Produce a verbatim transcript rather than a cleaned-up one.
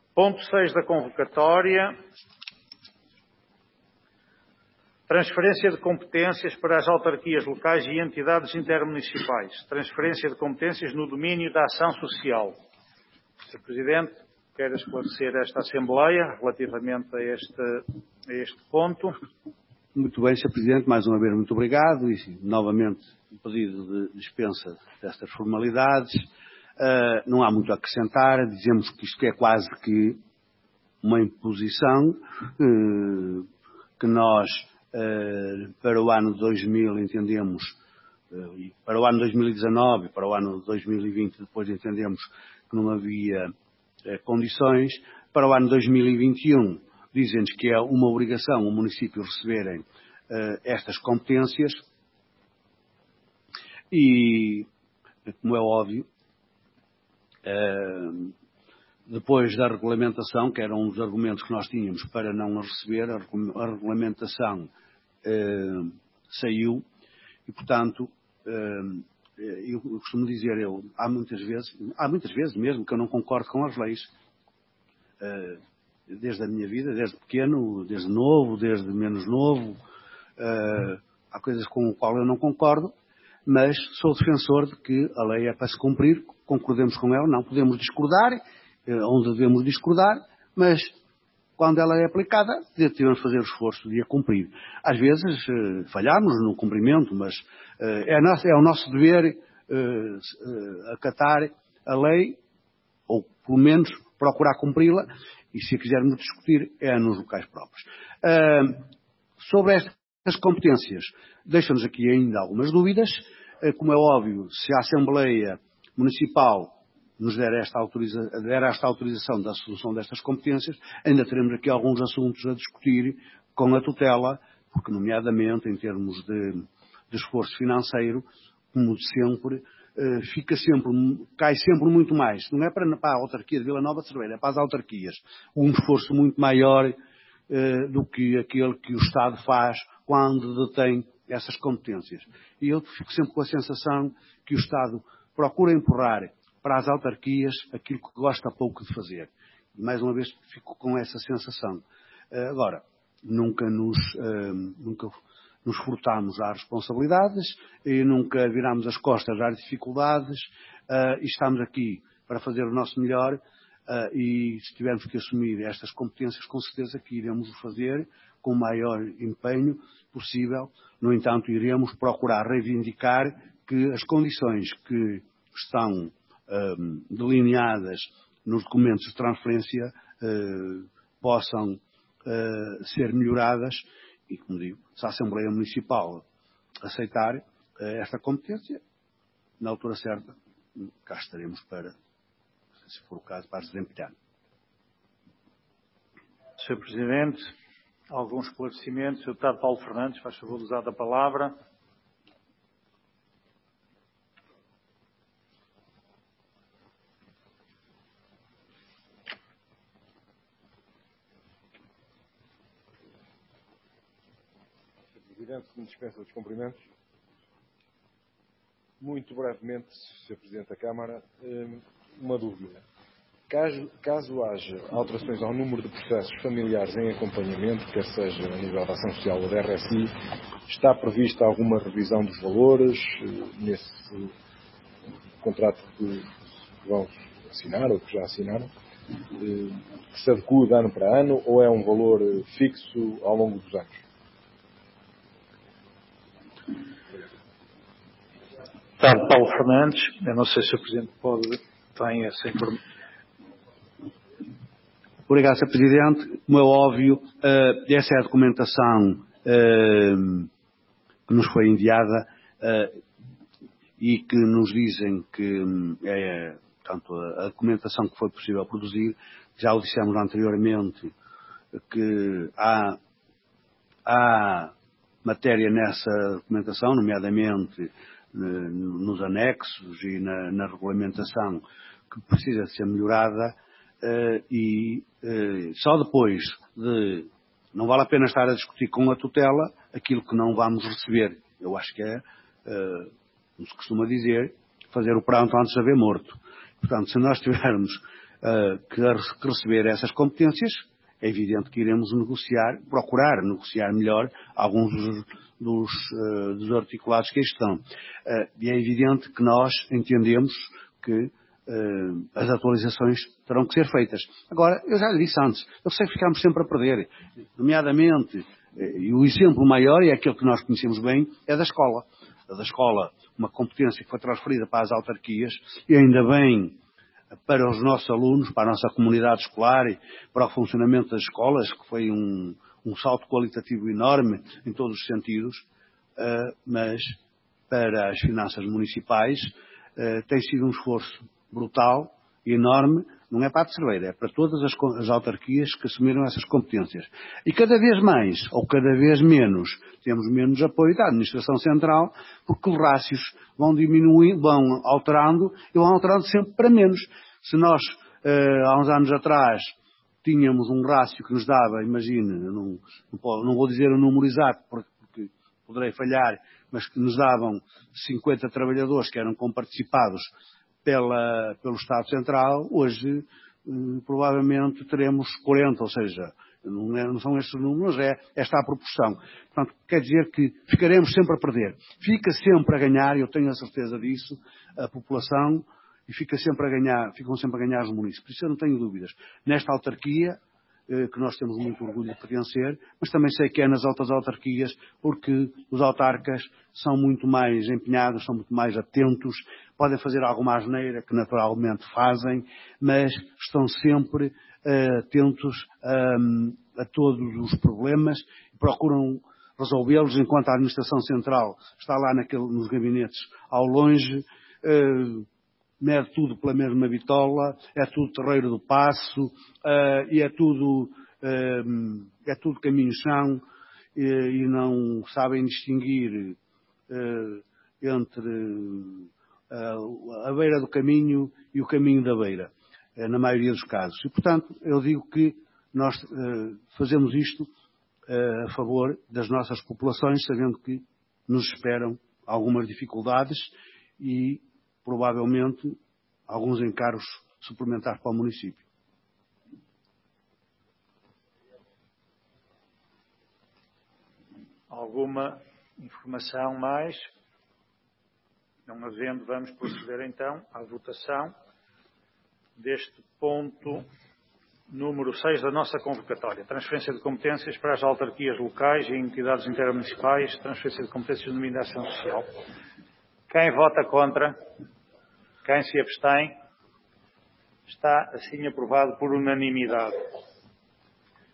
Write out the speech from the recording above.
Ponto seis da convocatória. Transferência de competências para as autarquias locais e entidades intermunicipais. Transferência de competências no domínio da ação social. senhor Presidente, quero esclarecer esta Assembleia relativamente a este, a este ponto. Muito bem, senhor Presidente. Mais uma vez, muito obrigado. E, novamente, um pedido de dispensa destas formalidades. Uh, não há muito a acrescentar. Dizemos que isto é quase que uma imposição uh, que nós... Uh, para o ano dois mil entendemos, uh, e para o ano dois mil e dezanove, para o ano dois mil e vinte depois entendemos que não havia uh, condições. Para o ano dois mil e vinte e um dizem-nos que é uma obrigação o município receberem uh, estas competências e, como é óbvio, uh, depois da regulamentação, que era um dos argumentos que nós tínhamos para não a receber, a regulamentação eh, saiu e, portanto, eh, eu costumo dizer, eu, há muitas vezes, há muitas vezes mesmo que eu não concordo com as leis, eh, desde a minha vida, desde pequeno, desde novo, desde menos novo, eh, há coisas com as quais eu não concordo, mas sou defensor de que a lei é para se cumprir, concordemos com ela, não podemos discordar, onde devemos discordar, mas quando ela é aplicada, devemos fazer o esforço de a cumprir. Às vezes eh, falhamos no cumprimento, mas eh, é, nosso, é o nosso dever eh, eh, acatar a lei, ou pelo menos procurar cumpri-la, e se a quisermos discutir, é nos locais próprios. Uh, sobre estas competências, deixam-nos aqui ainda algumas dúvidas. Uh, como é óbvio, se a Assembleia Municipal nos der esta, autoriza, der esta autorização da solução destas competências, ainda teremos aqui alguns assuntos a discutir com a tutela, porque, nomeadamente, em termos de, de esforço financeiro, como sempre, eh, fica sempre, cai sempre muito mais. Não é para, para a autarquia de Vila Nova de Cerveira, é para as autarquias. Um esforço muito maior eh, do que aquele que o Estado faz quando detém essas competências. E eu fico sempre com a sensação que o Estado procura empurrar para as autarquias aquilo que gosta pouco de fazer. E, mais uma vez, fico com essa sensação. Agora, nunca nos, nunca nos furtamos às responsabilidades e nunca viramos as costas às dificuldades e estamos aqui para fazer o nosso melhor e se tivermos que assumir estas competências, com certeza que iremos o fazer com o maior empenho possível. No entanto, iremos procurar reivindicar que as condições que estão Um, delineadas nos documentos de transferência uh, possam uh, ser melhoradas e, como digo, se a Assembleia Municipal aceitar uh, esta competência, na altura certa, cá estaremos para, se for o caso, para desempenhar. senhor Presidente, alguns esclarecimentos. senhor Deputado Paulo Fernandes, faz favor de usar a palavra. Presidente, que me dispensa dos cumprimentos. Muito brevemente, senhor Presidente da Câmara, uma dúvida. Caso, caso haja alterações ao número de processos familiares em acompanhamento, quer seja a nível da ação social ou da R S I, está prevista alguma revisão dos valores nesse contrato que vão assinar ou que já assinaram, que se adequa de ano para ano, ou é um valor fixo ao longo dos anos? Deputado Paulo Fernandes, eu não sei se o Presidente pode, tem essa informação. Obrigado, senhor Presidente. Como é óbvio, uh, essa é a documentação uh, que nos foi enviada uh, e que nos dizem que um, é, portanto, a, a documentação que foi possível produzir. Já o dissemos anteriormente que há, há matéria nessa documentação, nomeadamente nos anexos e na, na regulamentação, que precisa de ser melhorada uh, e uh, só depois de... Não vale a pena estar a discutir com a tutela aquilo que não vamos receber. Eu acho que é, uh, como se costuma dizer, fazer o pranto antes de haver morto. Portanto, se nós tivermos uh, que, a, que receber essas competências, é evidente que iremos negociar, procurar negociar melhor alguns dos, dos, uh, dos articulados que aí estão. Uh, e é evidente que nós entendemos que uh, as atualizações terão que ser feitas. Agora, eu já lhe disse antes, eu sei que ficamos sempre a perder, nomeadamente, uh, e o exemplo maior, e é aquele que nós conhecemos bem, é da escola. A da escola, uma competência que foi transferida para as autarquias, e ainda bem para os nossos alunos, para a nossa comunidade escolar e para o funcionamento das escolas, que foi um, um salto qualitativo enorme em todos os sentidos, uh, mas para as finanças municipais uh, tem sido um esforço brutal e enorme, não é para a terceira, é para todas as, as autarquias que assumiram essas competências. E cada vez mais, ou cada vez menos, temos menos apoio da administração central, porque os rácios vão diminuindo, vão alterando, e vão alterando sempre para menos. Se nós, eh, há uns anos atrás, tínhamos um rácio que nos dava, imagine, não, não, não vou dizer o número exato, porque, porque poderei falhar, mas que nos davam cinquenta trabalhadores que eram comparticipados pela, pelo Estado Central, hoje eh, provavelmente teremos quarenta, ou seja, não, é, não são estes números, é esta a proporção. Portanto, quer dizer que ficaremos sempre a perder. Fica sempre a ganhar, eu tenho a certeza disso, a população, e fica sempre a ganhar, ficam sempre a ganhar os municípios. Isso eu não tenho dúvidas. Nesta autarquia, que nós temos muito orgulho de pertencer, mas também sei que é nas outras autarquias, porque os autarcas são muito mais empenhados, são muito mais atentos, podem fazer alguma asneira, que naturalmente fazem, mas estão sempre uh, atentos um, a todos os problemas e procuram resolvê-los, enquanto a administração central está lá naquele, nos gabinetes ao longe, uh, mede tudo pela mesma bitola, é tudo terreiro do passo, uh, e é tudo, uh, é tudo caminho-chão, e, e não sabem distinguir uh, entre uh, a beira do caminho e o caminho da beira, uh, na maioria dos casos. E, portanto, eu digo que nós uh, fazemos isto uh, a favor das nossas populações, sabendo que nos esperam algumas dificuldades e provavelmente alguns encargos suplementares para o município. Alguma informação mais? Não havendo, vamos proceder então à votação deste ponto número seis da nossa convocatória. Transferência de competências para as autarquias locais e entidades intermunicipais, transferência de competências de nomeação social. Quem vota contra? Quem se abstém? Está assim aprovado por unanimidade.